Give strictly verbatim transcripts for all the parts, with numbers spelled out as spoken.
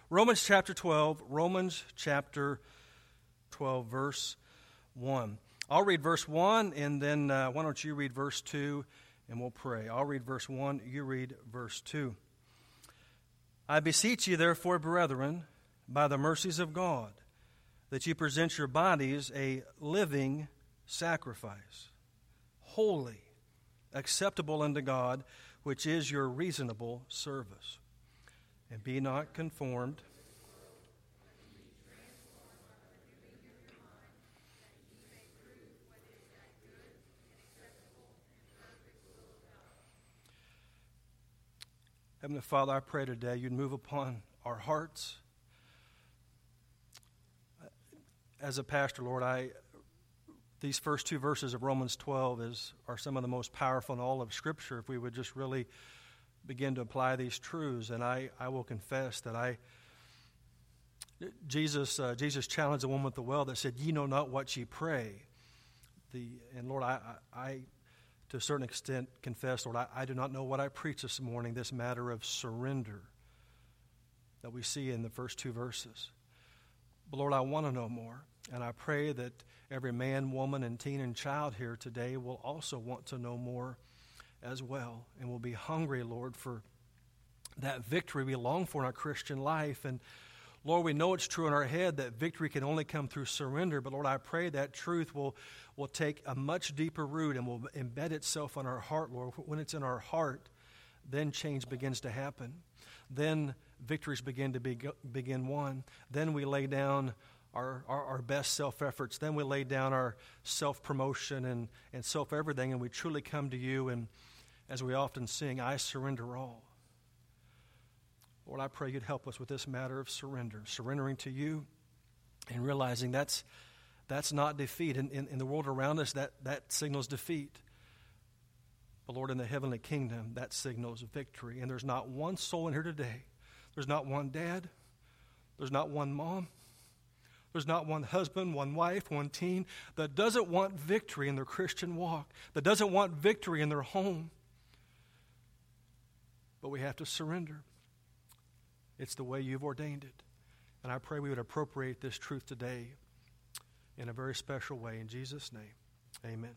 Romans chapter twelve, Romans chapter twelve, verse one. I'll read verse one, and then uh, why don't you read verse two, and we'll pray. I'll read verse one, you read verse two. I beseech you, therefore, brethren, by the mercies of God, that you present your bodies a living sacrifice, holy, acceptable unto God, which is your reasonable service. And be not conformed Heavenly Father, I pray today you'd move upon our hearts. As a pastor, Lord, I these first two verses of Romans twelve is are some of the most powerful in all of Scripture if we would just really begin to apply these truths. And I, I will confess that I Jesus uh, Jesus challenged the woman at the well that said, "Ye know not what ye pray." The and Lord, I, I, I to a certain extent confess, Lord, I, I do not know what I preach this morning. This matter of surrender that we see in the first two verses. But Lord, I want to know more, and I pray that every man, woman, and teen and child here today will also want to know more as well, and will be hungry, Lord, for that victory we long for in our Christian life. And Lord, we know it's true in our head that victory can only come through surrender, but Lord, I pray that truth will, will take a much deeper root and will embed itself in our heart, Lord. When it's in our heart, then change begins to happen. Then victories begin to be, begin won. Then we lay down Our, our, our best self-efforts. Then we lay down our self-promotion and, and self-everything, and we truly come to you, and as we often sing, I surrender all. Lord, I pray you'd help us with this matter of surrender, surrendering to you and realizing that's that's not defeat. In, in, in the world around us, that, that signals defeat. But Lord, in the heavenly kingdom, that signals victory. And there's not one soul in here today. There's not one dad. There's not one mom. There's not one husband, one wife, one teen that doesn't want victory in their Christian walk, that doesn't want victory in their home. But we have to surrender. It's the way you've ordained it. And I pray we would appropriate this truth today in a very special way. In Jesus' name, amen.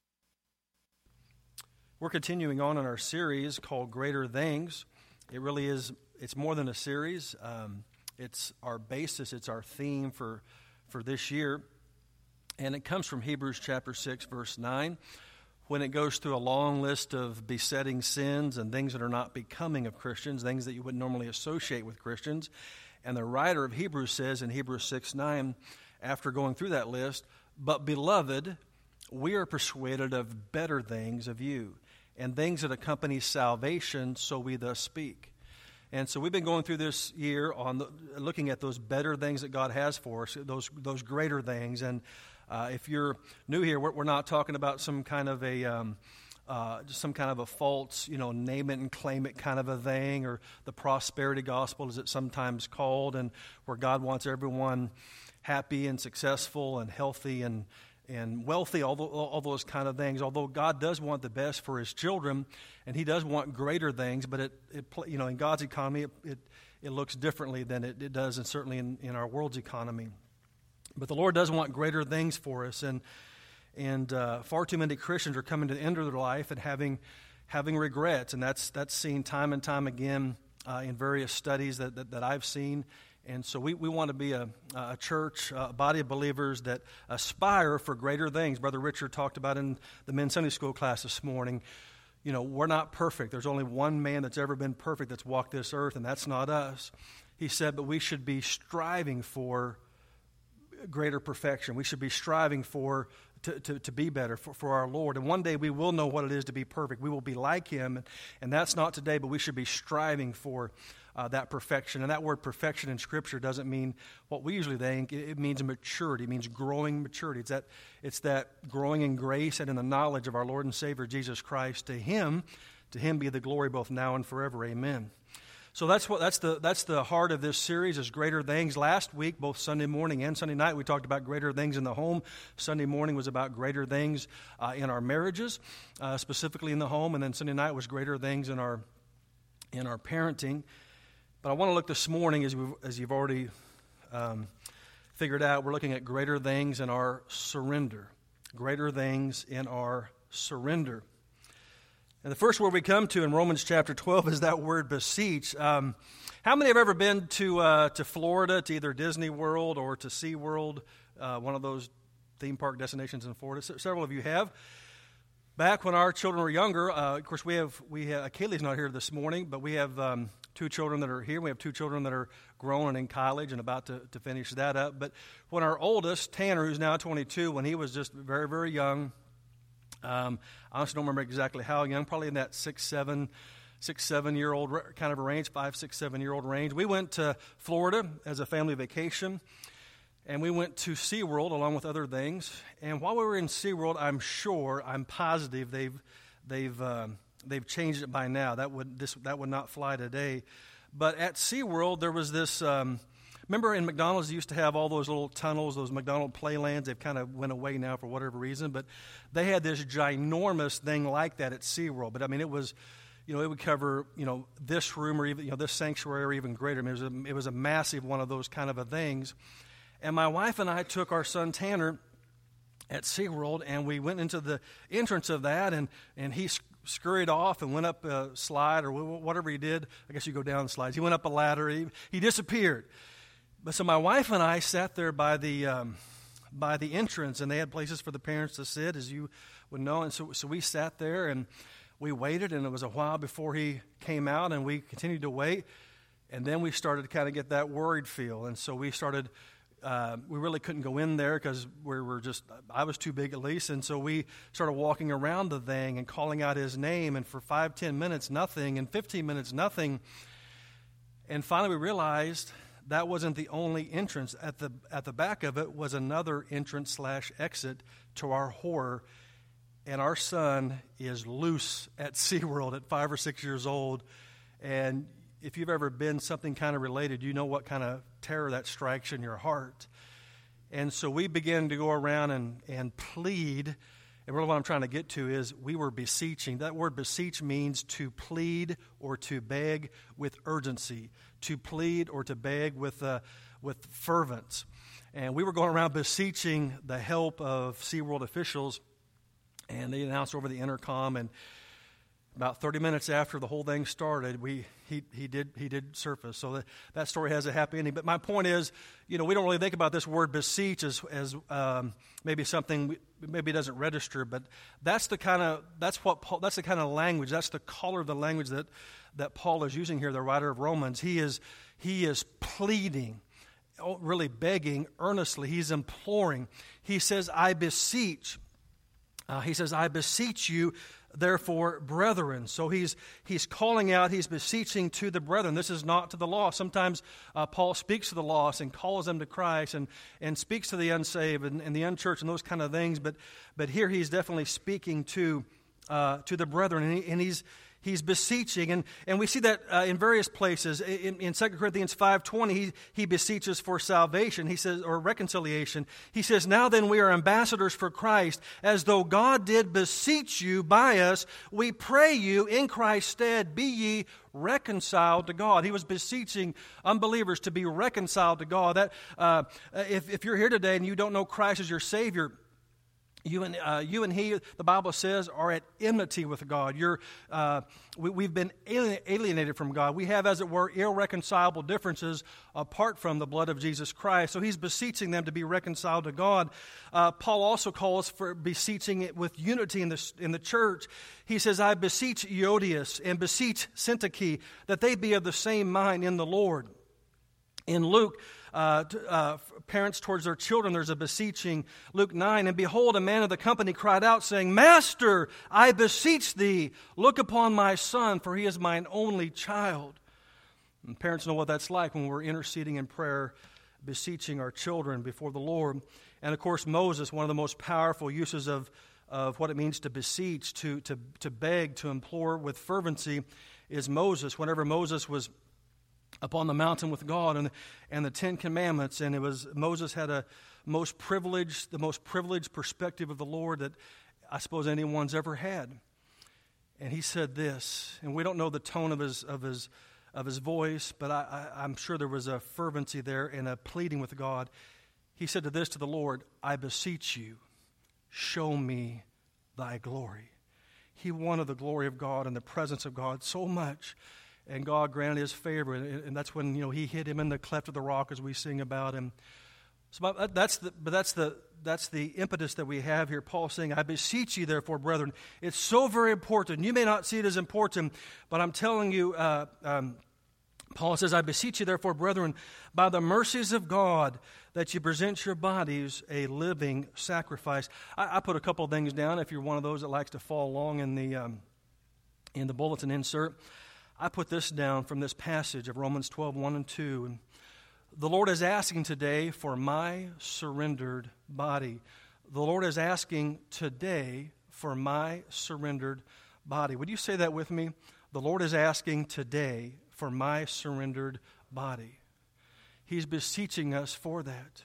We're continuing on in our series called Greater Things. It really is, it's more than a series. Um, It's our basis, it's our theme for, for this year. And it comes from Hebrews chapter six, verse nine, when it goes through a long list of besetting sins and things that are not becoming of Christians, things that you wouldn't normally associate with Christians. And the writer of Hebrews says in Hebrews six nine, after going through that list, "But beloved, we are persuaded of better things of you, and things that accompany salvation, so we thus speak." And so we've been going through this year on the, looking at those better things that God has for us, those those greater things. And uh, if you're new here, we're, we're not talking about some kind of a um, uh, some kind of a false, you know, name it and claim it kind of a thing, or the prosperity gospel, as it's sometimes called, and where God wants everyone happy and successful and healthy and and wealthy, all, the, all those kind of things. Although God does want the best for His children, and He does want greater things, but it, it you know, in God's economy, it it, it looks differently than it, it does, and certainly in, in our world's economy. But the Lord does want greater things for us, and and uh, far too many Christians are coming to the end of their life and having having regrets, and that's that's seen time and time again uh, in various studies that, that that I've seen. And so we, we want to be a, a church, a body of believers that aspire for greater things. Brother Richard talked about in the men's Sunday school class this morning. You know, we're not perfect. There's only one man that's ever been perfect that's walked this earth, and that's not us. He said, but we should be striving for greater perfection. We should be striving for to, to, to be better for, for our Lord. And one day we will know what it is to be perfect. We will be like Him, and, and that's not today, but we should be striving for Uh, that perfection. And that word perfection in Scripture doesn't mean what we usually think. It means maturity. It means growing maturity. It's that, it's that growing in grace and in the knowledge of our Lord and Savior Jesus Christ. To Him, to Him be the glory both now and forever. Amen. So that's what that's the that's the heart of this series, is greater things. Last week, both Sunday morning and Sunday night, we talked about greater things in the home. Sunday morning was about greater things uh, in our marriages, uh, specifically in the home, and then Sunday night was greater things in our in our parenting. But I want to look this morning, as, we've, as you've already um, figured out, we're looking at greater things in our surrender. Greater things in our surrender. And the first word we come to in Romans chapter twelve is that word beseech. Um, how many have ever been to uh, to Florida, to either Disney World or to SeaWorld, uh, one of those theme park destinations in Florida? S- several of you have. Back when our children were younger, uh, of course we have, we have, Kaylee's not here this morning, but we have um, two children that are here. We have two children that are grown and in college and about to, to finish that up. But when our oldest, Tanner, who's now twenty-two, when he was just very, very young, Um, I honestly don't remember exactly how young, probably in that six, seven, six, seven-year-old kind of a range, five, six, seven-year-old range. We went to Florida as a family vacation, and we went to SeaWorld along with other things. And while we were in SeaWorld, I'm sure, I'm positive they've they've um, they've changed it by now. That would this that would not fly today. But at SeaWorld, there was this. Um, Remember in McDonald's, they used to have all those little tunnels, those McDonald playlands. They've kind of went away now for whatever reason. But they had this ginormous thing like that at SeaWorld. But, I mean, it was, you know, it would cover, you know, this room or even, you know, this sanctuary or even greater. I mean, it was a, it was a massive one of those kind of a things. And my wife and I took our son Tanner at SeaWorld, and we went into the entrance of that, and, and he scurried off and went up a slide or whatever he did. I guess you go down the slides. He went up a ladder. He, he disappeared. But so my wife and I sat there by the um, by the entrance, and they had places for the parents to sit, as you would know. And so, so we sat there, and we waited, and it was a while before he came out, and we continued to wait. And then we started to kind of get that worried feel. And so we started, uh, we really couldn't go in there because we were just, I was too big at least. And so we started walking around the thing and calling out his name. And for five, ten minutes, nothing. And fifteen minutes, nothing. And finally we realized that wasn't the only entrance. At the at the back of it was another entrance slash exit to our horror. And our son is loose at SeaWorld at five or six years old. And if you've ever been something kind of related, you know what kind of terror that strikes in your heart. And so we began to go around and, and plead. And really what I'm trying to get to is we were beseeching. That word beseech means to plead or to beg with urgency. To plead or to beg with uh, with fervence. And we were going around beseeching the help of SeaWorld officials. And they announced over the intercom, and about thirty minutes after the whole thing started, we he he did he did surface. So that, that story has a happy ending. But my point is, you know, we don't really think about this word beseech as as um, maybe something we, maybe doesn't register. But that's the kind of that's what Paul, that's the kind of language. That's the color of the language that that Paul is using here. The writer of Romans, he is he is pleading, really begging earnestly. He's imploring. He says, "I beseech." Uh, he says, "I beseech you, therefore, brethren." So he's he's calling out, he's beseeching to the brethren. This is not to the lost. Sometimes uh, Paul speaks to the lost and calls them to Christ and, and speaks to the unsaved and, and the unchurched and those kind of things. But but here he's definitely speaking to uh, to the brethren, and, he, and he's he's beseeching, and, and we see that uh, in various places. In, in Second Corinthians five twenty, he, he beseeches for salvation, he says, or reconciliation. He says, "Now then we are ambassadors for Christ, as though God did beseech you by us. We pray you in Christ's stead, be ye reconciled to God." He was beseeching unbelievers to be reconciled to God. That uh, if, if you're here today and you don't know Christ as your Savior, You and uh, you and he, the Bible says, are at enmity with God. You're, uh, we, we've been alienated from God. We have, as it were, irreconcilable differences apart from the blood of Jesus Christ. So he's beseeching them to be reconciled to God. Uh, Paul also calls for beseeching it with unity in the in the church. He says, "I beseech Euodias and beseech Syntyche that they be of the same mind in the Lord." In Luke, uh, uh, parents towards their children, there's a beseeching. Luke nine, "And behold, a man of the company cried out, saying, Master, I beseech thee, look upon my son, for he is mine only child." And parents know what that's like when we're interceding in prayer, beseeching our children before the Lord. And of course, Moses, one of the most powerful uses of, of what it means to beseech, to, to, to beg, to implore with fervency, is Moses. Whenever Moses was upon the mountain with God and, and the Ten Commandments, and it was Moses had a most privileged, the most privileged perspective of the Lord that I suppose anyone's ever had. And he said this, and we don't know the tone of his of his of his voice, but I, I, I'm sure there was a fervency there and a pleading with God. He said to this to the Lord, I beseech you, show me thy glory. He wanted the glory of God and the presence of God so much, and God granted his favor, and, and that's when, you know, he hid him in the cleft of the rock, as we sing about him. So that's the, but that's the that's the impetus that we have here. Paul saying, I beseech you, therefore, brethren. It's so very important. You may not see it as important, but I'm telling you, uh, um, Paul says, I beseech you, therefore, brethren, by the mercies of God, that you present your bodies a living sacrifice. I, I put a couple of things down. If you're one of those that likes to follow along in the um, in the bulletin insert, I put this down from this passage of Romans twelve, one and two. And the Lord is asking today for my surrendered body. The Lord is asking today for my surrendered body. Would you say that with me? The Lord is asking today for my surrendered body. He's beseeching us for that.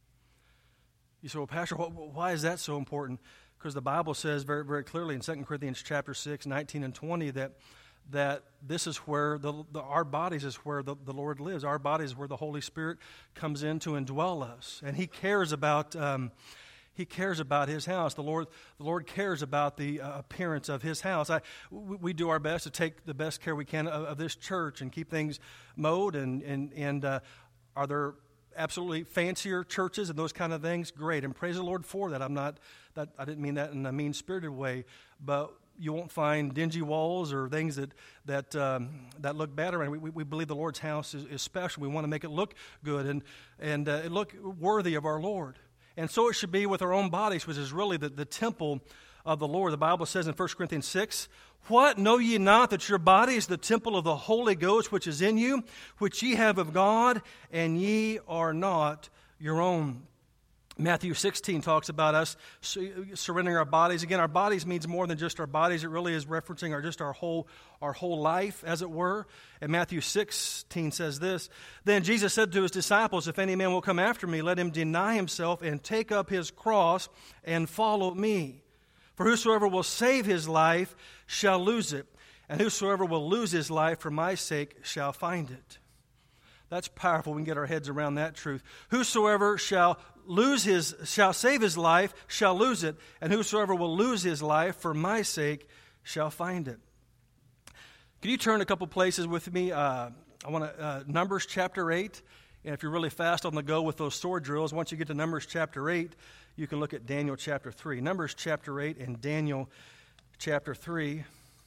You say, well, Pastor, why is that so important? Because the Bible says very, very clearly in Second Corinthians chapter six, nineteen and twenty, that that this is where, the, the, our bodies is where the, the Lord lives. Our bodies is where the Holy Spirit comes in to indwell us. And He cares about um, He cares about His house. The Lord the Lord cares about the uh, appearance of His house. I, we, we do our best to take the best care we can of, of this church and keep things mowed. And, and, and uh, are there absolutely fancier churches and those kind of things? Great. And praise the Lord for that. I'm not, that I didn't mean that in a mean-spirited way, but you won't find dingy walls or things that that um, that look bad around. We, we believe the Lord's house is, is special. We want to make it look good and and uh, look worthy of our Lord. And so it should be with our own bodies, which is really the, the temple of the Lord. The Bible says in First Corinthians six, what, know ye not that your body is the temple of the Holy Ghost which is in you, which ye have of God, and ye are not your own. Matthew sixteen talks about us surrendering our bodies. Again, our bodies means more than just our bodies. It really is referencing our just our whole our whole life, as it were. And Matthew sixteen says this, then Jesus said to his disciples, if any man will come after me, let him deny himself and take up his cross and follow me. For whosoever will save his life shall lose it, and whosoever will lose his life for my sake shall find it. That's powerful. We can get our heads around that truth. Whosoever shall lose his, shall save his life, shall lose it, and whosoever will lose his life for my sake shall find it. Can you turn a couple places with me? Uh, I want to uh, Numbers chapter eight, and if you're really fast on the go with those sword drills, once you get to Numbers chapter eight, you can look at Daniel chapter three. Numbers chapter eight and Daniel chapter three.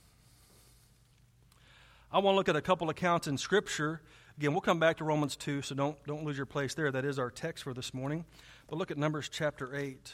I want to look at a couple accounts in Scripture. Again, we'll come back to Romans two, so don't, don't lose your place there. That is our text for this morning. But look at Numbers chapter eight.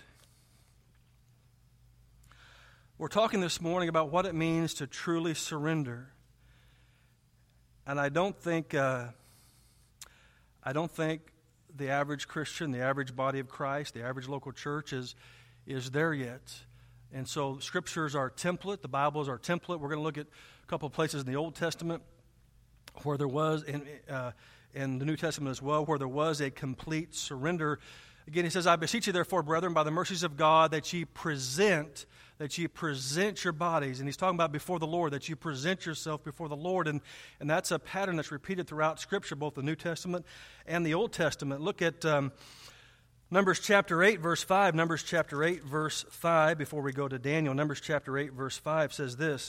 We're talking this morning about what it means to truly surrender. And I don't think uh, I don't think the average Christian, the average body of Christ, the average local church is, is there yet. And so Scripture is our template. The Bible is our template. We're going to look at a couple of places in the Old Testament where there was, in, uh, in the New Testament as well, where there was a complete surrender. Again, he says, I beseech you, therefore, brethren, by the mercies of God, that ye present, that ye present your bodies. And he's talking about before the Lord, that you present yourself before the Lord. And, and that's a pattern that's repeated throughout Scripture, both the New Testament and the Old Testament. Look at um, Numbers chapter eight, verse five. Numbers chapter eight, verse five, before we go to Daniel. Numbers chapter eight, verse five says this,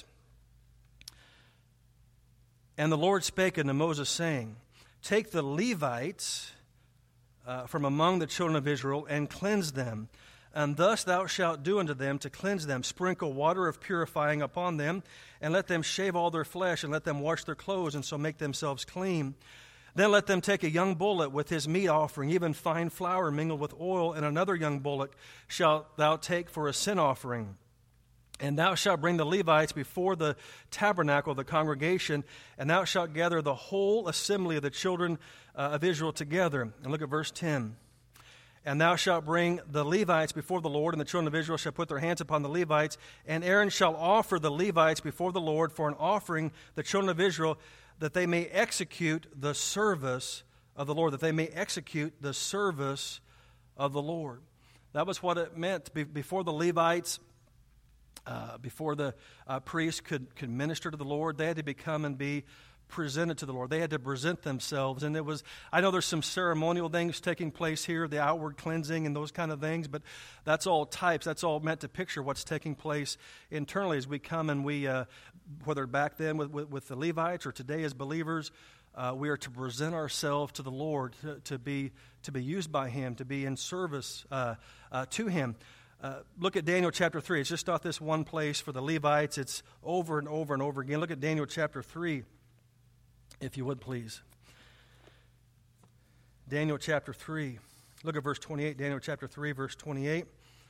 and the Lord spake unto Moses, saying, take the Levites uh, from among the children of Israel, and cleanse them. And thus thou shalt do unto them to cleanse them. Sprinkle water of purifying upon them, and let them shave all their flesh, and let them wash their clothes, and so make themselves clean. Then let them take a young bullock with his meat offering, even fine flour mingled with oil, and another young bullock shalt thou take for a sin offering. And thou shalt bring the Levites before the tabernacle of the congregation, and thou shalt gather the whole assembly of the children uh, of Israel together. And look at verse ten. And thou shalt bring the Levites before the Lord, and the children of Israel shall put their hands upon the Levites, and Aaron shall offer the Levites before the Lord for an offering, the children of Israel, that they may execute the service of the Lord, that they may execute the service of the Lord. That was what it meant before the Levites. Uh, before the uh, priests could, could minister to the Lord, they had to become and be presented to the Lord. They had to present themselves. And it was, I know there's some ceremonial things taking place here, the outward cleansing and those kind of things, but that's all types. That's all meant to picture what's taking place internally as we come and we, uh, whether back then with, with, with the Levites or today as believers, uh, we are to present ourselves to the Lord, to, to be to be used by Him, to be in service uh, uh, to Him. Uh, look at Daniel chapter three. It's just not this one place for the Levites. It's over and over and over again. Look at Daniel chapter three. If you would, please. Daniel chapter three. Look at verse twenty-eight. Daniel chapter three, verse twenty-eight.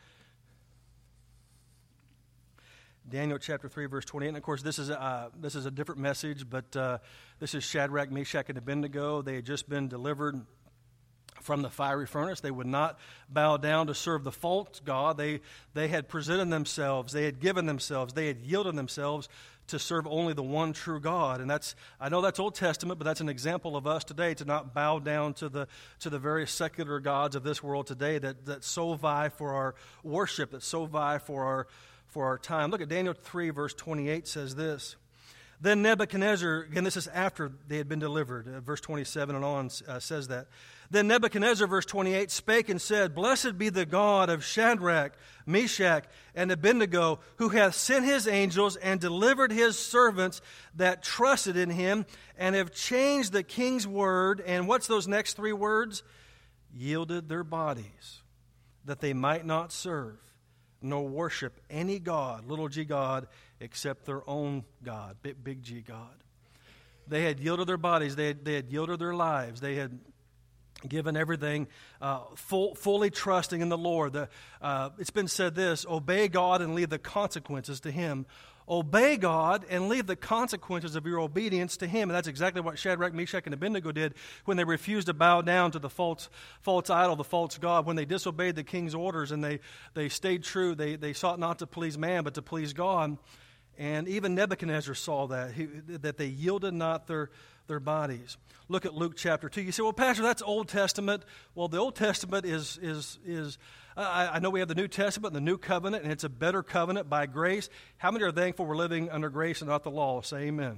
Daniel chapter three, verse twenty-eight. And of course, this is a, uh, this is a different message, but uh, this is Shadrach, Meshach, and Abednego. They had just been delivered from the fiery furnace. They would not bow down to serve the false god. They, they had presented themselves. They had given themselves. They had yielded themselves to serve only the one true God. And that's, I know that's Old Testament, but that's an example of us today to not bow down to the to the various secular gods of this world today that, that so vie for our worship, that so vie for our for our time. Look at Daniel three, verse twenty-eight says this. Then Nebuchadnezzar, again, this is after they had been delivered. Uh, verse twenty-seven and on uh, says that. Then Nebuchadnezzar, verse twenty-eight, spake and said, Blessed be the God of Shadrach, Meshach, and Abednego, who hath sent his angels and delivered his servants that trusted in him, and have changed the king's word. And what's those next three words? Yielded their bodies, that they might not serve, nor worship any god, little g God, except their own God, big, big G God. They had yielded their bodies. They had, they had yielded their lives. They had given everything, uh, full, fully trusting in the Lord. The, uh, it's been said this, obey God and leave the consequences to Him. Obey God and leave the consequences of your obedience to Him. And that's exactly what Shadrach, Meshach, and Abednego did when they refused to bow down to the false, false idol, the false god. When they disobeyed the king's orders and they, they stayed true, they, they sought not to please man but to please God. And even Nebuchadnezzar saw that, he, that they yielded not their, their bodies. Look at Luke chapter two. You say, well, Pastor, that's Old Testament. Well, the Old Testament is, is, is I, I know we have the New Testament and the New Covenant, and it's a better covenant by grace. How many are thankful we're living under grace and not the law? Say amen.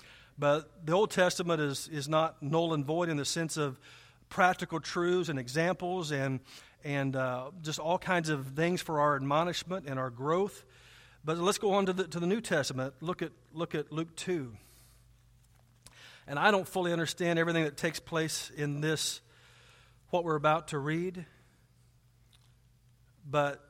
But the Old Testament is, is not null and void in the sense of practical truths and examples and, and uh, just all kinds of things for our admonishment and our growth. But let's go on to the to the New Testament. Look at look at Luke two. And I don't fully understand everything that takes place in this, what we're about to read. But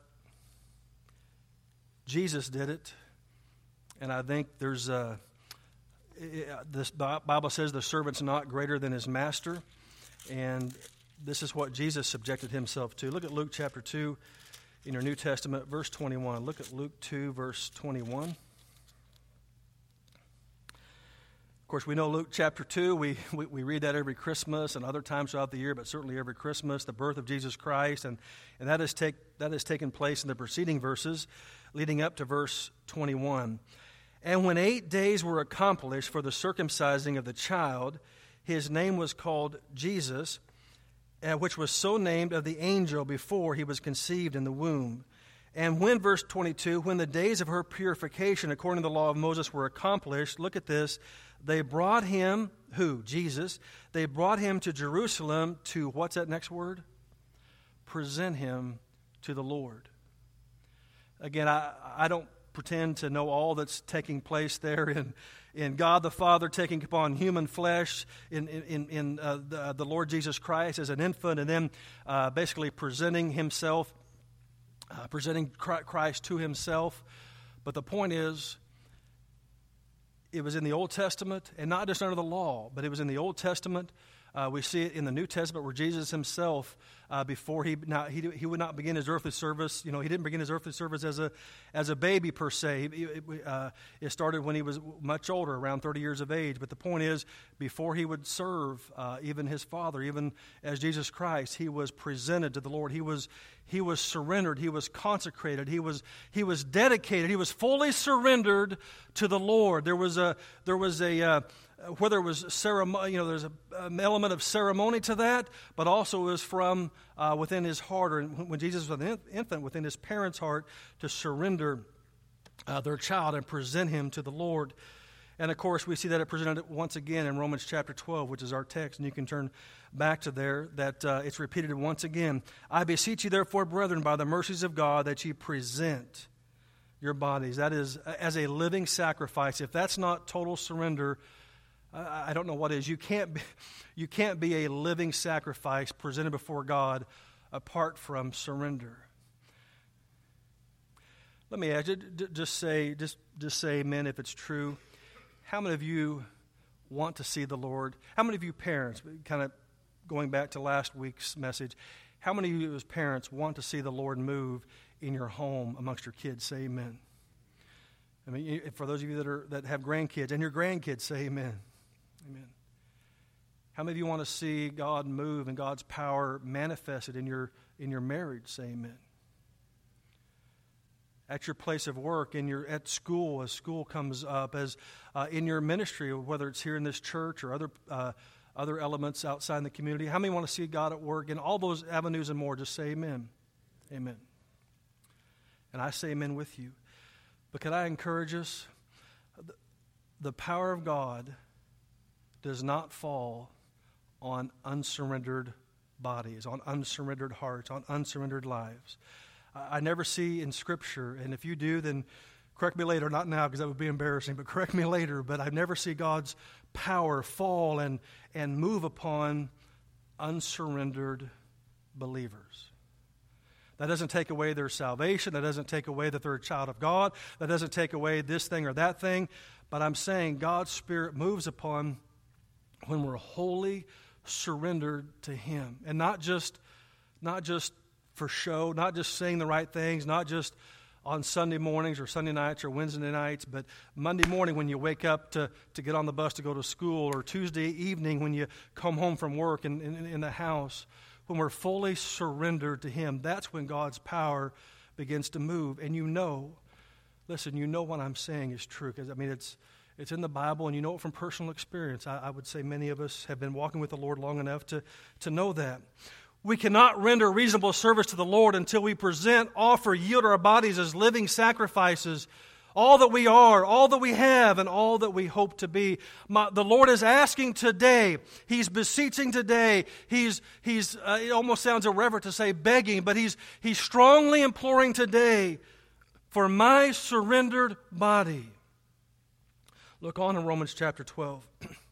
Jesus did it. And I think there's a, this Bible says the servant's not greater than his master. And this is what Jesus subjected himself to. Look at Luke chapter two. In your New Testament, verse twenty-one. Look at Luke two, verse twenty-one. Of course, we know Luke chapter two. We, we, we read that every Christmas and other times throughout the year, but certainly every Christmas, the birth of Jesus Christ. And, and that, has take, that has taken place in the preceding verses leading up to verse twenty-one. And when eight days were accomplished for the circumcising of the child, his name was called Jesus, which was so named of the angel before he was conceived in the womb. And when, verse twenty-two, when the days of her purification according to the law of Moses were accomplished, look at this, they brought him, who? Jesus. They brought him to Jerusalem to, what's that next word? Present him to the Lord. Again, I, I don't pretend to know all that's taking place there in in God the Father taking upon human flesh, in in, in uh, the, the Lord Jesus Christ as an infant, and then uh, basically presenting himself, uh, presenting Christ to himself. But the point is, it was in the Old Testament, and not just under the law, but it was in the Old Testament. Uh, we see it in the New Testament where Jesus himself, uh, before he not, he he would not begin his earthly service. You know, he didn't begin his earthly service as a as a baby per se. He, uh, it started when he was much older, around thirty years of age. But the point is, before he would serve uh, even his Father, even as Jesus Christ, he was presented to the Lord. He was he was surrendered. He was consecrated. He was he was dedicated. He was fully surrendered to the Lord. There was a there was a uh, whether it was ceremony, you know, there's a, an element of ceremony to that, but also it was from uh, within his heart, or when Jesus was an infant, within his parents' heart, to surrender uh, their child and present him to the Lord. And of course, we see that it presented once again in Romans chapter twelve, which is our text, and you can turn back to there, that uh, it's repeated once again. I beseech you, therefore, brethren, by the mercies of God, that ye present your bodies, that is, as a living sacrifice. If that's not total surrender, I, I don't know what is. You can't be, you can't be a living sacrifice presented before God apart from surrender. Let me ask you, just say, just, just say amen if it's true. How many of you want to see the Lord? How many of you parents, kind of going back to last week's message, how many of you as parents want to see the Lord move in your home amongst your kids? Say amen. I mean, for those of you that are that have grandkids, and your grandkids, say amen. Amen. How many of you want to see God move and God's power manifested in your in your marriage? Say amen. At your place of work, in your at school, as school comes up, as uh, in your ministry, whether it's here in this church or other uh, other elements outside in the community. How many want to see God at work in all those avenues and more? Just say amen. Amen. And I say amen with you. But can I encourage us? The power of God does not fall on unsurrendered bodies, on unsurrendered hearts, on unsurrendered lives. I never see in Scripture, and if you do, then correct me later, not now because that would be embarrassing, but correct me later, but I never see God's power fall and, and move upon unsurrendered believers. That doesn't take away their salvation. That doesn't take away that they're a child of God. That doesn't take away this thing or that thing. But I'm saying God's Spirit moves upon when we're wholly surrendered to Him. And not just, not just for show, not just saying the right things, not just on Sunday mornings or Sunday nights or Wednesday nights, but Monday morning when you wake up to, to get on the bus to go to school, or Tuesday evening when you come home from work in, in, in the house. When we're fully surrendered to Him, that's when God's power begins to move. And you know, listen, you know what I'm saying is true. Because, I mean, it's it's in the Bible, and you know it from personal experience. I, I would say many of us have been walking with the Lord long enough to, to know that. We cannot render reasonable service to the Lord until we present, offer, yield our bodies as living sacrifices, all that we are, all that we have, and all that we hope to be. My, the Lord is asking today, He's beseeching today, He's, he's uh, it almost sounds irreverent to say begging, but He's, he's strongly imploring today for my surrendered body. Look on in Romans chapter twelve.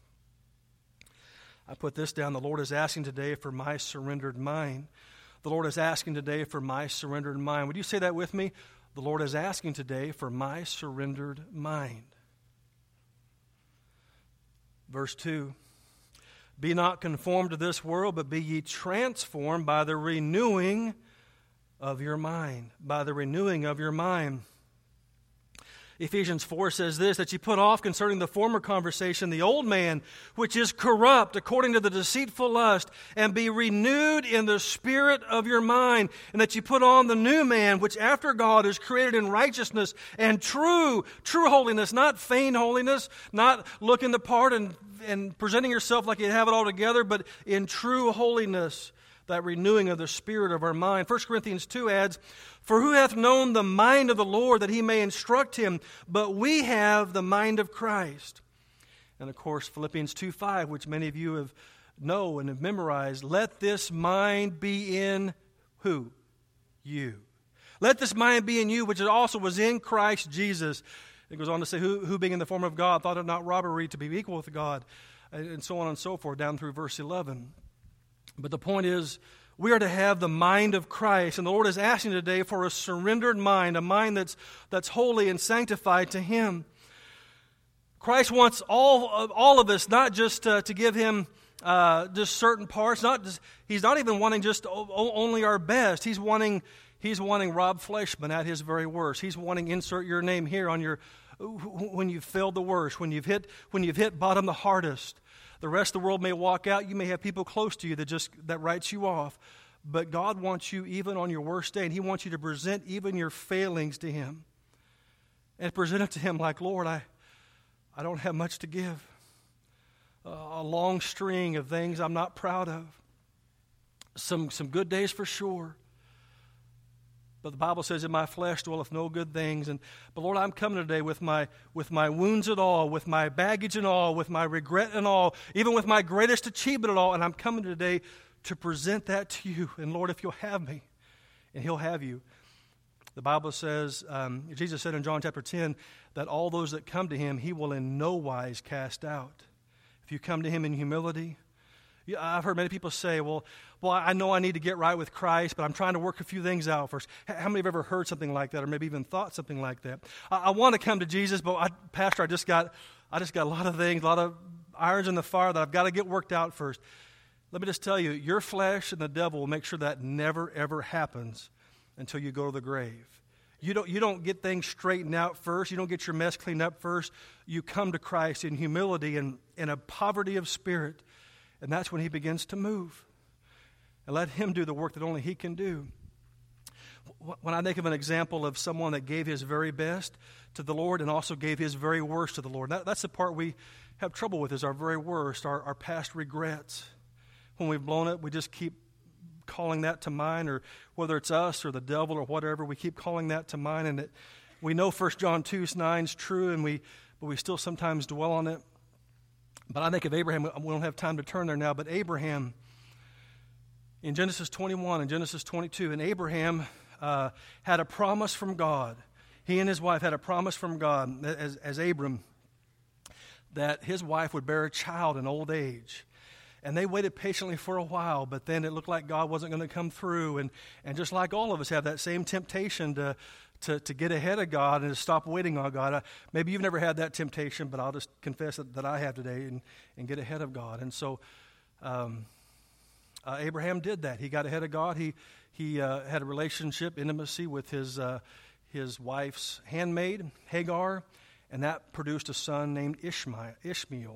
I put this down. The Lord is asking today for my surrendered mind. The Lord is asking today for my surrendered mind. Would you say that with me? The Lord is asking today for my surrendered mind. Verse two, be not conformed to this world, but be ye transformed by the renewing of your mind. By the renewing of your mind. Ephesians four says this, that you put off concerning the former conversation the old man, which is corrupt according to the deceitful lust, and be renewed in the spirit of your mind, and that you put on the new man, which after God is created in righteousness and true, true holiness, not feigned holiness, not looking the part and, and presenting yourself like you have it all together, but in true holiness, that renewing of the spirit of our mind. First Corinthians two adds, for who hath known the mind of the Lord that he may instruct him? But we have the mind of Christ. And of course, Philippians two five, which many of you have know and have memorized, let this mind be in who? You. Let this mind be in you, which also was in Christ Jesus. It goes on to say, who, who being in the form of God, thought it not robbery to be equal with God, and so on and so forth, down through verse eleven. But the point is, we are to have the mind of Christ, and the Lord is asking today for a surrendered mind, a mind that's that's holy and sanctified to Him. Christ wants all of, all of us, not just uh, to give Him uh, just certain parts. Not just, He's not even wanting just o- only our best. He's wanting He's wanting Rob Fleischman at his very worst. He's wanting insert your name here on your when you've failed the worst, when you've hit when you've hit bottom the hardest. The rest of the world may walk out. You may have people close to you that just that writes you off. But God wants you even on your worst day, and He wants you to present even your failings to Him. And present it to Him like, Lord, I, I don't have much to give. Uh, a long string of things I'm not proud of. Some, some good days for sure. But the Bible says, in my flesh dwelleth no good things. And but Lord, I'm coming today with my with my wounds and all, with my baggage and all, with my regret and all, even with my greatest achievement and all. And I'm coming today to present that to you. And Lord, if you'll have me, and he'll have you. The Bible says, um, Jesus said in John chapter ten, that all those that come to him, he will in no wise cast out. If you come to him in humility. I've heard many people say, well, well, I know I need to get right with Christ, but I'm trying to work a few things out first. How many have ever heard something like that, or maybe even thought something like that? I, I want to come to Jesus, but I, Pastor, I just got, I just got a lot of things, a lot of irons in the fire that I've got to get worked out first. Let me just tell you, your flesh and the devil will make sure that never, ever happens until you go to the grave. You don't, you don't get things straightened out first. You don't get your mess cleaned up first. You come to Christ in humility and in a poverty of spirit. And that's when he begins to move. And let him do the work that only he can do. When I think of an example of someone that gave his very best to the Lord and also gave his very worst to the Lord, that, that's the part we have trouble with, is our very worst, our, our past regrets. When we've blown it, we just keep calling that to mind, or whether it's us or the devil or whatever, we keep calling that to mind. And it, we know First John two nine is true, and we but we still sometimes dwell on it. But I think of Abraham, we don't have time to turn there now, but Abraham, in Genesis twenty-one and Genesis twenty-two, and Abraham uh, had a promise from God. He and his wife had a promise from God, as, as Abram, that his wife would bear a child in old age. And they waited patiently for a while, but then it looked like God wasn't going to come through. And, and just like all of us have that same temptation to To, to get ahead of God and to stop waiting on God. Uh, maybe you've never had that temptation, but I'll just confess that, that I have today and, and get ahead of God. And so um, uh, Abraham did that. He got ahead of God. He he uh, had a relationship, intimacy with his uh, his wife's handmaid, Hagar, and that produced a son named Ishmael. Ishmael.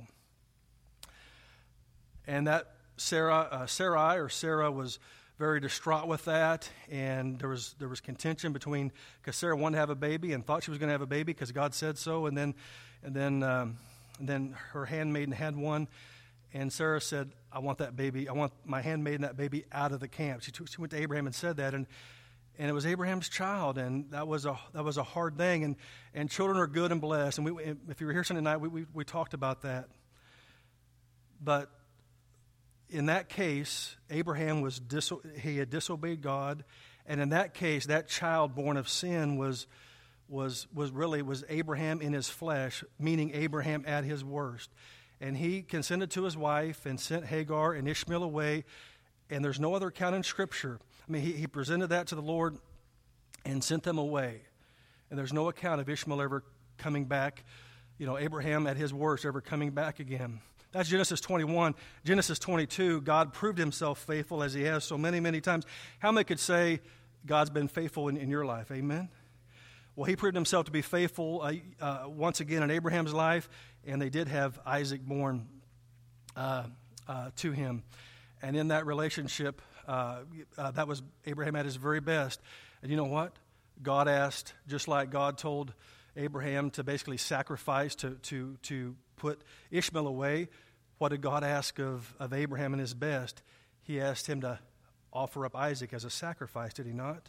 And that Sarah, uh, Sarai or Sarah was very distraught with that, and there was there was contention between, because Sarah wanted to have a baby and thought she was going to have a baby because God said so, and then and then um, and then her handmaiden had one, and Sarah said, "I want that baby. I want my handmaiden, that baby, out of the camp." She took, she went to Abraham and said that, and and it was Abraham's child, and that was a that was a hard thing, and and children are good and blessed, and we if you were here Sunday night, we we, we talked about that, but. In that case, Abraham was diso- he had disobeyed God, and in that case, that child born of sin was was was really was Abraham in his flesh, meaning Abraham at his worst. And he consented to his wife and sent Hagar and Ishmael away, and there's no other account in Scripture. I mean, he, he presented that to the Lord and sent them away. And there's no account of Ishmael ever coming back, you know, Abraham at his worst ever coming back again. That's Genesis twenty-one. Genesis twenty-two, God proved himself faithful as he has so many, many times. How many could say God's been faithful in, in your life? Amen? Well, he proved himself to be faithful uh, uh, once again in Abraham's life, and they did have Isaac born uh, uh, to him. And in that relationship, uh, uh, that was Abraham at his very best. And you know what? God asked, just like God told Abraham to basically sacrifice, to to to put Ishmael away, what did God ask of, of Abraham in his best? He asked him to offer up Isaac as a sacrifice, did he not?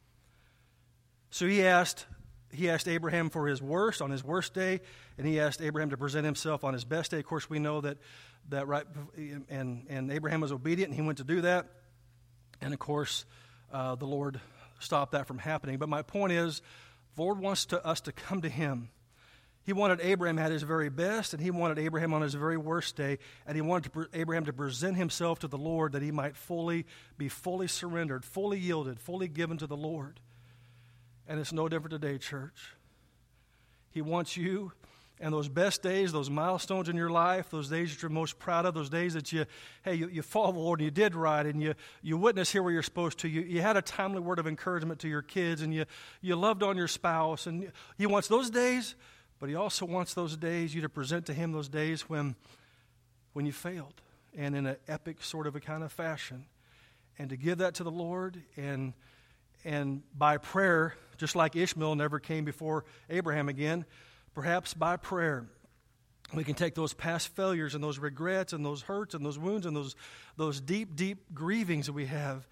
So he asked he asked Abraham for his worst, on his worst day, and he asked Abraham to present himself on his best day. Of course, we know that, that right, and, and Abraham was obedient, and he went to do that. And of course, uh, the Lord stopped that from happening. But my point is, the Lord wants to, us to come to him. He wanted Abraham at his very best, and he wanted Abraham on his very worst day, and he wanted to, Abraham to present himself to the Lord that he might fully be fully surrendered, fully yielded, fully given to the Lord. And it's no different today, church. He wants you, and those best days, those milestones in your life, those days that you're most proud of, those days that you, hey, you, you follow the Lord and you did right, and you, you witnessed here where you're supposed to. You, you had a timely word of encouragement to your kids, and you, you loved on your spouse. And he wants those days. But he also wants those days, you to present to him those days when, when you failed, and in an epic sort of a kind of fashion. And to give that to the Lord, and and by prayer, just like Ishmael never came before Abraham again, perhaps by prayer, we can take those past failures and those regrets and those hurts and those wounds and those, those deep, deep grievings that we have,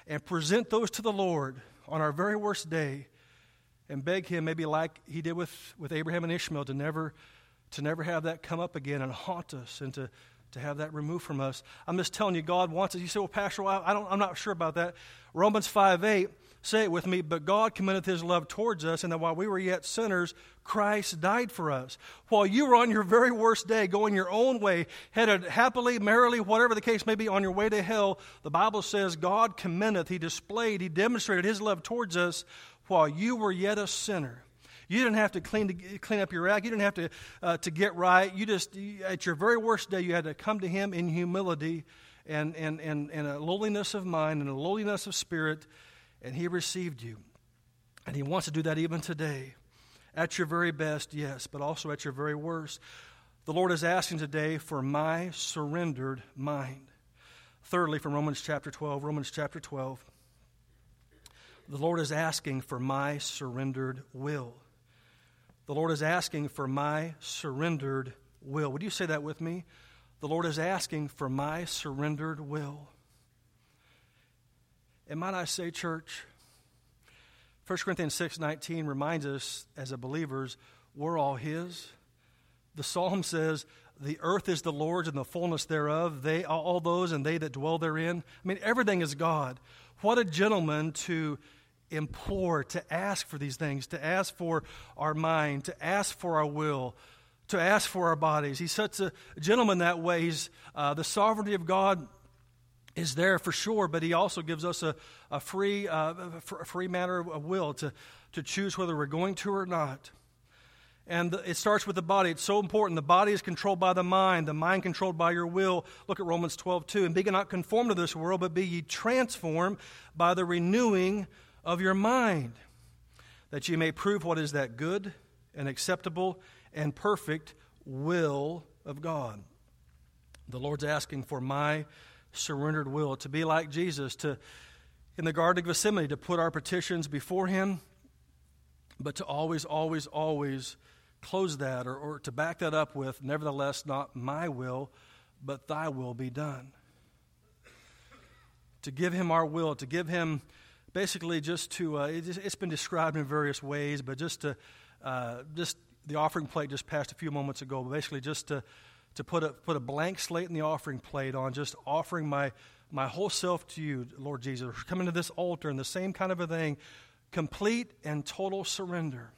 and present those to the Lord on our very worst day and beg Him, maybe like He did with, with Abraham and Ishmael, to never to never have that come up again and haunt us, and to, to have that removed from us. I'm just telling you, God wants it. You say, well, Pastor, well, I don't, I'm not sure about that. Romans five eight, say it with me, but God commendeth His love towards us, and that while we were yet sinners, Christ died for us. While you were on your very worst day, going your own way, headed happily, merrily, whatever the case may be, on your way to hell, the Bible says God commendeth, He displayed, He demonstrated His love towards us while you were yet a sinner. You didn't have to clean to clean up your act. You didn't have to uh, to get right. You just, you, at your very worst day, you had to come to Him in humility and, and, and, and a lowliness of mind and a lowliness of spirit, and He received you. And He wants to do that even today. At your very best, yes, but also at your very worst. The Lord is asking today for my surrendered mind. Thirdly, from Romans chapter twelve, Romans chapter twelve, the Lord is asking for my surrendered will. The Lord is asking for my surrendered will. Would you say that with me? The Lord is asking for my surrendered will. And might I say, church, First Corinthians six nineteen reminds us as a believers, we're all His. The Psalm says, the earth is the Lord's and the fullness thereof, they all those and they that dwell therein. I mean, everything is God. What a gentleman to implore, to ask for these things, to ask for our mind, to ask for our will, to ask for our bodies. He's such a gentleman that way. He's, uh, the sovereignty of God is there for sure, but He also gives us a, a free uh, a free matter of will to, to choose whether we're going to or not. And it starts with the body. It's so important. The body is controlled by the mind, the mind controlled by your will. Look at Romans twelve two. And be not conformed to this world, but be ye transformed by the renewing of your mind, that ye may prove what is that good and acceptable and perfect will of God. The Lord's asking for my surrendered will, to be like Jesus, to in the Garden of Gethsemane, to put our petitions before Him, but to always, always, always close that, or, or to back that up with, nevertheless, not my will, but Thy will be done. To give Him our will, to give Him basically just to, uh, it, it's been described in various ways, but just to, uh, just the offering plate just passed a few moments ago, but basically just to, to put a put a blank slate in the offering plate on, just offering my, my whole self to You, Lord Jesus, coming to this altar and the same kind of a thing, complete and total surrender,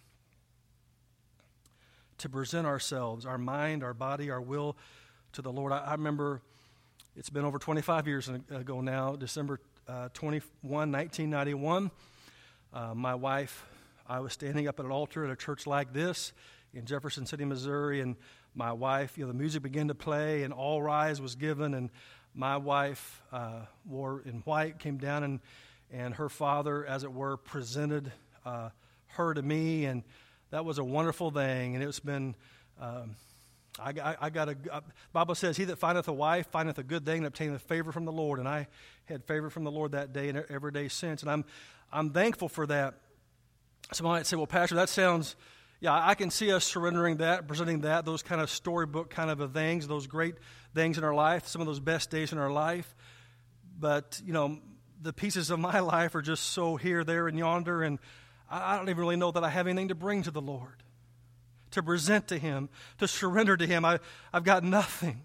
to present ourselves, our mind, our body, our will to the Lord. I, I remember it's been over twenty-five years ago now, December uh, twenty-first, nineteen ninety-one. Uh, my wife, I was standing up at an altar at a church like this in Jefferson City, Missouri, and my wife, you know, the music began to play, and All Rise was given, and my wife uh, wore in white, came down, and and her father, as it were, presented uh, her to me, and that was a wonderful thing. And it's been, um, I, I, I got a, uh, Bible says, he that findeth a wife findeth a good thing and obtaineth favor from the Lord. And I had favor from the Lord that day and every day since. And I'm I'm thankful for that. Someone might say, well, Pastor, that sounds, yeah, I can see us surrendering that, presenting that, those kind of storybook kind of a things, those great things in our life, some of those best days in our life. But, you know, the pieces of my life are just so here, there, and yonder, and I don't even really know that I have anything to bring to the Lord, to present to Him, to surrender to Him. I, I've got nothing.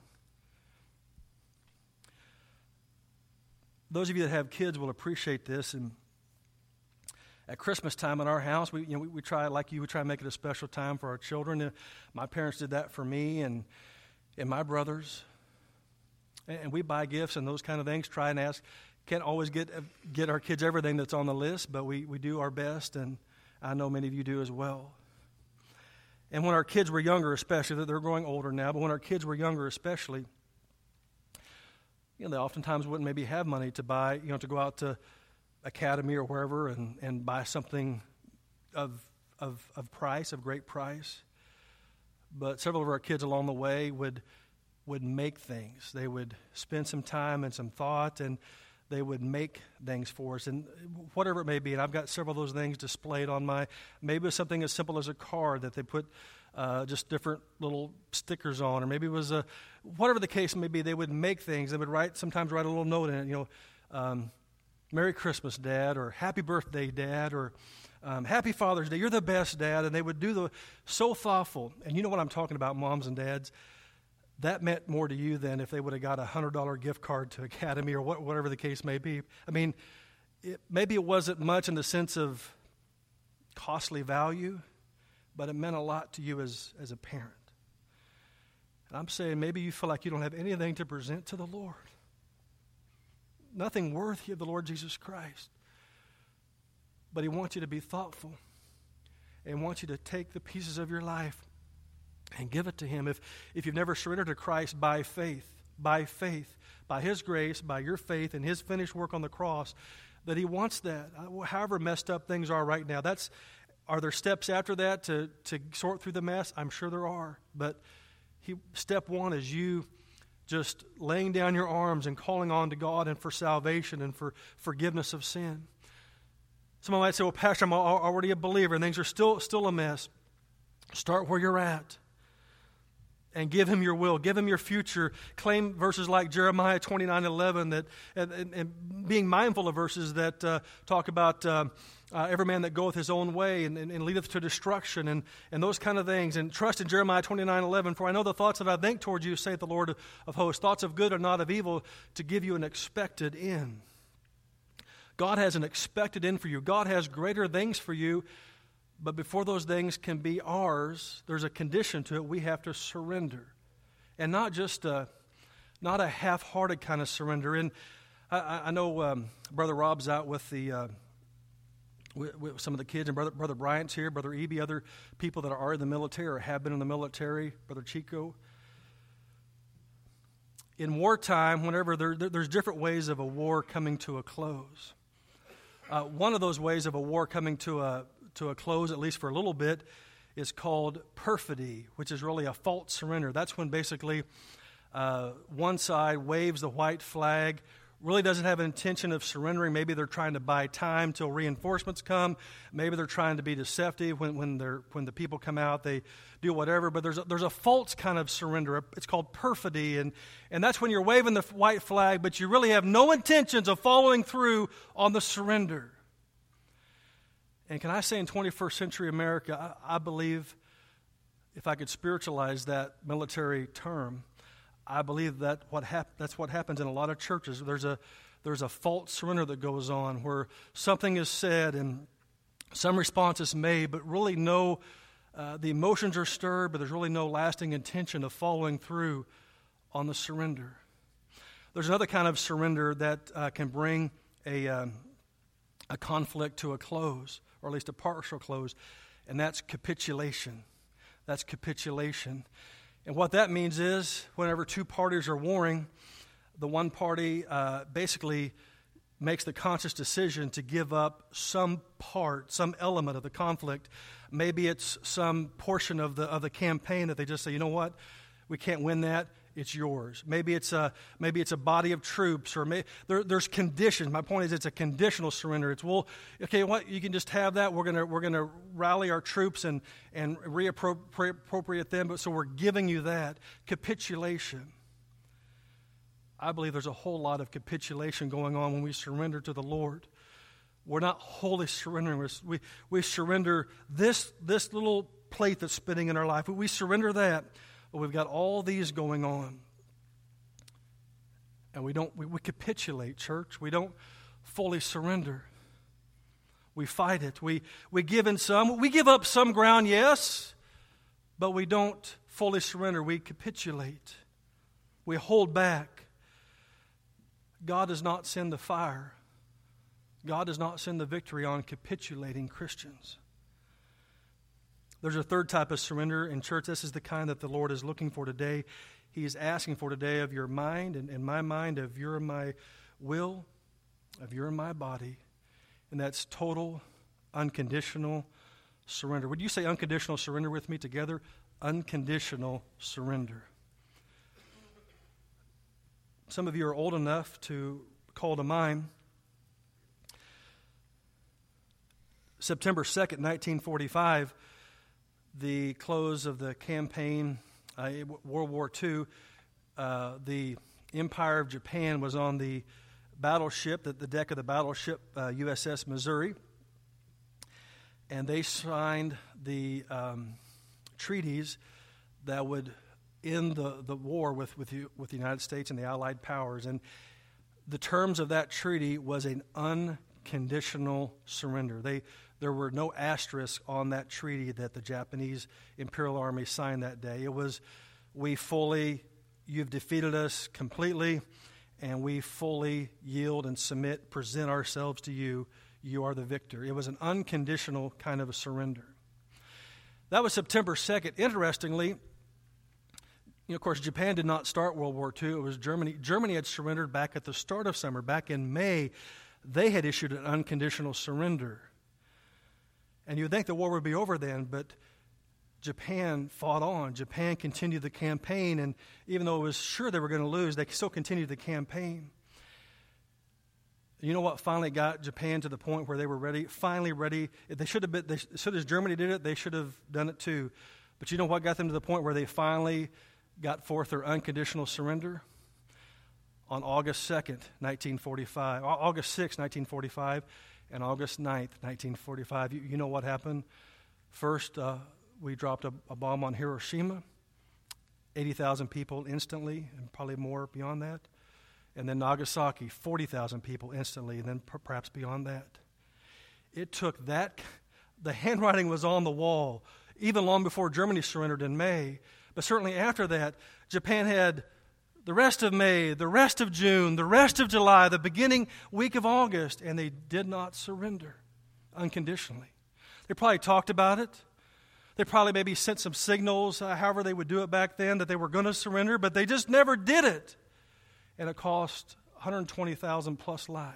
Those of you that have kids will appreciate this. And at Christmas time in our house, we, you know, we, we try, like you, we try to make it a special time for our children. And my parents did that for me and and my brothers. And, and we buy gifts and those kind of things, try and ask. Can't always get get our kids everything that's on the list, but we, we do our best, and I know many of you do as well. And when our kids were younger, especially, they're growing older now, but when our kids were younger especially, you know, they oftentimes wouldn't maybe have money to buy, you know, to go out to Academy or wherever and, and buy something of, of, of price, of great price. But several of our kids along the way would would make things. They would spend some time and some thought, and they would make things for us, and whatever it may be. And I've got several of those things displayed on my, maybe it's something as simple as a card that they put uh, just different little stickers on, or maybe it was a, whatever the case may be, they would make things. They would write, sometimes write a little note in it, you know, um, Merry Christmas, Dad, or Happy Birthday, Dad, or um, Happy Father's Day. You're the best, Dad. And they would do the so thoughtful. And you know what I'm talking about, moms and dads. That meant more to you than if they would have got a one hundred dollars gift card to Academy or what, whatever the case may be. I mean, it, maybe it wasn't much in the sense of costly value, but it meant a lot to you as, as a parent. And I'm saying maybe you feel like you don't have anything to present to the Lord. Nothing worthy of the Lord Jesus Christ. But he wants you to be thoughtful and wants you to take the pieces of your life and give it to him. If, if you've never surrendered to Christ by faith, by faith, by his grace, by your faith and his finished work on the cross, that he wants that. However messed up things are right now, that's, are there steps after that to, to sort through the mess? I'm sure there are. But he, step one is you just laying down your arms and calling on to God and for salvation and for forgiveness of sin. Someone might say, well, Pastor, I'm already a believer and things are still, still a mess. Start where you're at and give him your will. Give him your future. Claim verses like Jeremiah twenty-nine eleven that, and, and, and being mindful of verses that uh, talk about uh, uh, every man that goeth his own way and, and, and leadeth to destruction and, and those kind of things. And trust in Jeremiah twenty-nine eleven, for I know the thoughts that I think towards you, saith the Lord of hosts, thoughts of good and not of evil, to give you an expected end. God has an expected end for you. God has greater things for you. But before those things can be ours, there's a condition to it. We have to surrender. And not just a, not a half-hearted kind of surrender. And I, I know um, Brother Rob's out with the uh, with, with some of the kids, and Brother, Brother Bryant's here, Brother Eby, other people that are in the military or have been in the military, Brother Chico. In wartime, whenever there, there, there's different ways of a war coming to a close. Uh, one of those ways of a war coming to a to a close, at least for a little bit, is called perfidy, which is really a false surrender. That's when basically uh, one side waves the white flag, really doesn't have an intention of surrendering. Maybe they're trying to buy time till reinforcements come. Maybe they're trying to be deceptive when when they're when the people come out. They do whatever, but there's a, there's a false kind of surrender. It's called perfidy, and and that's when you're waving the white flag, but you really have no intentions of following through on the surrender. And can I say in twenty-first century America, I, I believe, if I could spiritualize that military term, I believe that what hap- that's what happens in a lot of churches. There's a there's a false surrender that goes on where something is said and some response is made, but really no, uh, the emotions are stirred, but there's really no lasting intention of following through on the surrender. There's another kind of surrender that uh, can bring a um, a conflict to a close, or at least a partial close, and that's capitulation. That's capitulation. And what that means is whenever two parties are warring, the one party uh, basically makes the conscious decision to give up some part, some element of the conflict. Maybe it's some portion of the of the campaign that they just say, you know what, we can't win that. It's yours. Maybe it's a maybe it's a body of troops, or may, there, there's conditions. My point is, it's a conditional surrender. It's well, okay, what you can just have that. We're gonna we're gonna rally our troops and and reappropriate them. But so we're giving you that capitulation. I believe there's a whole lot of capitulation going on when we surrender to the Lord. We're not wholly surrendering. We we surrender this this little plate that's spinning in our life. We surrender that. But we've got all these going on. And we don't we, we capitulate, church. We don't fully surrender. We fight it. We we give in some. We give up some ground, yes, but we don't fully surrender. We capitulate. We hold back. God does not send the fire. God does not send the victory on capitulating Christians. There's a third type of surrender in church. This is the kind that the Lord is looking for today. He is asking for today of your mind and, and my mind, of your and my will, of your and my body. And that's total, unconditional surrender. Would you say unconditional surrender with me together? Unconditional surrender. Some of you are old enough to call to mind September second, nineteen forty-five, the close of the campaign, uh, World War Two. Uh, the Empire of Japan was on the battleship, at the deck of the battleship uh, U S S Missouri, and they signed the um, treaties that would end the, the war with, with, the, with the United States and the Allied powers. And the terms of that treaty was an unconditional surrender. They There were no asterisks on that treaty that the Japanese Imperial Army signed that day. It was, we fully, you've defeated us completely, and we fully yield and submit, present ourselves to you. You are the victor. It was an unconditional kind of a surrender. That was September second. Interestingly, you know, of course, Japan did not start World War Two. It was Germany. Germany had surrendered back at the start of summer. Back in May, they had issued an unconditional surrender. And you would think the war would be over then, but Japan fought on. Japan continued the campaign, and even though it was sure they were going to lose, they still continued the campaign. You know what finally got Japan to the point where they were ready, finally ready? They should have been, they, so as Germany did it, they should have done it too. But you know what got them to the point where they finally got forth their unconditional surrender? On August second, nineteen forty-five, August sixth, nineteen forty-five, and August ninth, nineteen forty-five. You, you know what happened? First, uh, we dropped a, a bomb on Hiroshima, eighty thousand people instantly, and probably more beyond that. And then Nagasaki, forty thousand people instantly, and then per- perhaps beyond that. It took that, the handwriting was on the wall, even long before Germany surrendered in May. But certainly after that, Japan had the rest of May, the rest of June, the rest of July, the beginning week of August, and they did not surrender unconditionally. They probably talked about it. They probably maybe sent some signals, uh, however they would do it back then, that they were going to surrender, but they just never did it. And it cost one hundred twenty thousand plus lives.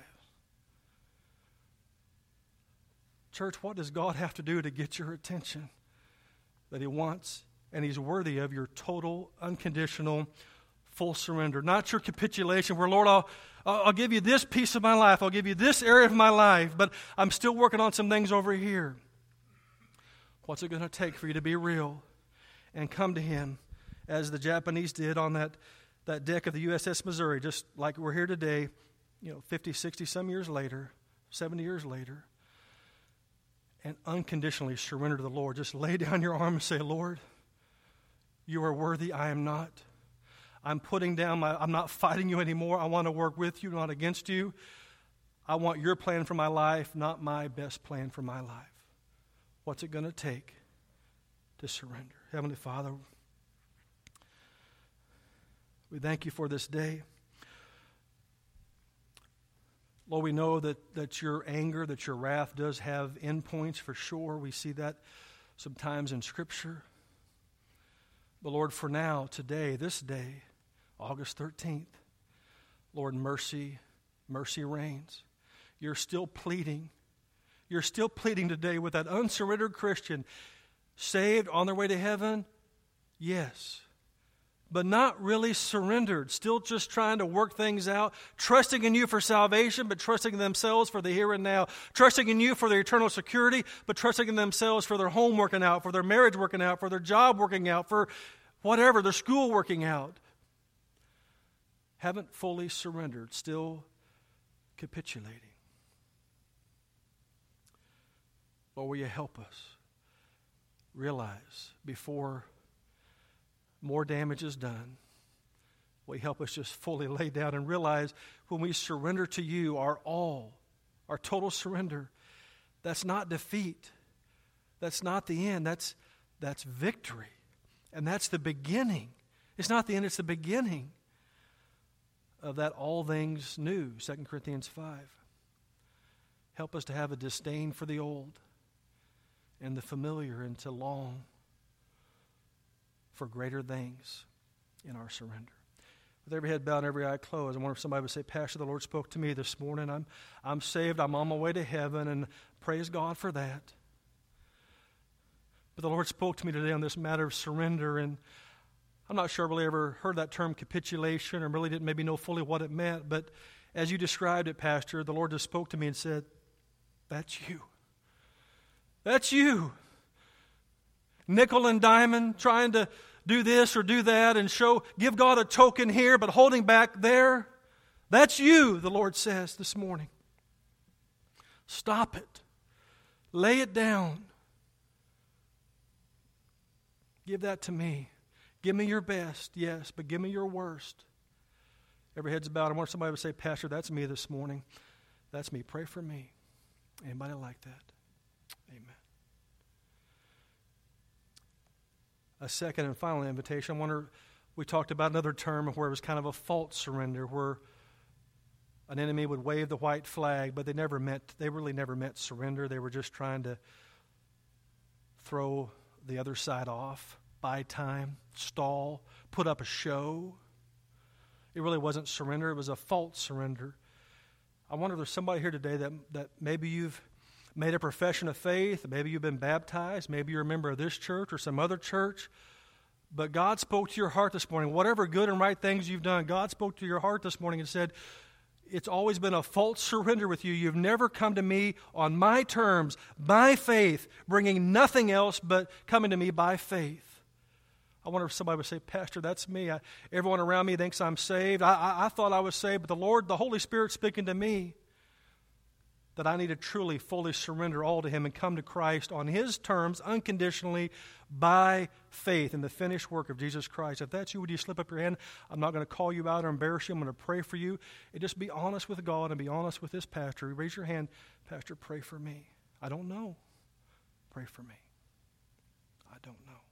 Church, what does God have to do to get your attention? That He wants, and He's worthy of your total, unconditional, full surrender. Not your capitulation where, Lord, I'll, I'll give you this piece of my life. I'll give you this area of my life, but I'm still working on some things over here. What's it going to take for you to be real and come to Him as the Japanese did on that, that deck of the U S S Missouri, just like we're here today, you know, fifty, sixty some years later, seventy years later, and unconditionally surrender to the Lord. Just lay down your arm and say, Lord, you are worthy, I am not. I'm putting down my, I'm not fighting you anymore. I want to work with you, not against you. I want your plan for my life, not my best plan for my life. What's it going to take to surrender? Heavenly Father, we thank you for this day. Lord, we know that, that your anger, that your wrath does have endpoints for sure. We see that sometimes in Scripture. But Lord, for now, today, this day, August thirteenth, Lord, mercy, mercy reigns. You're still pleading. You're still pleading today with that unsurrendered Christian, saved on their way to heaven, yes, but not really surrendered, still just trying to work things out, trusting in you for salvation, but trusting in themselves for the here and now, trusting in you for their eternal security, but trusting in themselves for their home working out, for their marriage working out, for their job working out, for whatever, their school working out. Haven't fully surrendered, still capitulating. Lord, will you help us realize before more damage is done, will you help us just fully lay down and realize when we surrender to you our all, our total surrender, that's not defeat. That's not the end. That's, that's victory. And that's the beginning. It's not the end, it's the beginning of that all things new, Second Corinthians five. Help us to have a disdain for the old and the familiar, and to long for greater things in our surrender. With every head bowed and every eye closed, I wonder if somebody would say, Pastor, the Lord spoke to me this morning. I'm, I'm saved. I'm on my way to heaven, and praise God for that. But the Lord spoke to me today on this matter of surrender, and I'm not sure I really ever heard that term capitulation, or really didn't maybe know fully what it meant, but as you described it, Pastor, the Lord just spoke to me and said, that's you. That's you. Nickel and diamond, trying to do this or do that and show, give God a token here, but holding back there. That's you, the Lord says this morning. Stop it. Lay it down. Give that to me. Give me your best, yes, but give me your worst. Every head's bowed. I want somebody to say, Pastor, that's me this morning. That's me. Pray for me. Anybody like that? Amen. A second and final invitation. I wonder, we talked about another term where it was kind of a false surrender, where an enemy would wave the white flag, but they never meant, they really never meant surrender. They were just trying to throw the other side off, buy time, stall, put up a show. It really wasn't surrender. It was a false surrender. I wonder if there's somebody here today that, that maybe you've made a profession of faith, maybe you've been baptized, maybe you're a member of this church or some other church, but God spoke to your heart this morning. Whatever good and right things you've done, God spoke to your heart this morning and said, it's always been a false surrender with you. You've never come to me on my terms, by faith, bringing nothing else but coming to me by faith. I wonder if somebody would say, Pastor, that's me. I, everyone around me thinks I'm saved. I, I, I thought I was saved, but the Lord, the Holy Spirit speaking to me that I need to truly, fully surrender all to Him and come to Christ on His terms, unconditionally, by faith in the finished work of Jesus Christ. If that's you, would you slip up your hand? I'm not going to call you out or embarrass you. I'm going to pray for you. And just be honest with God and be honest with this pastor. Raise your hand. Pastor, pray for me. I don't know. Pray for me. I don't know.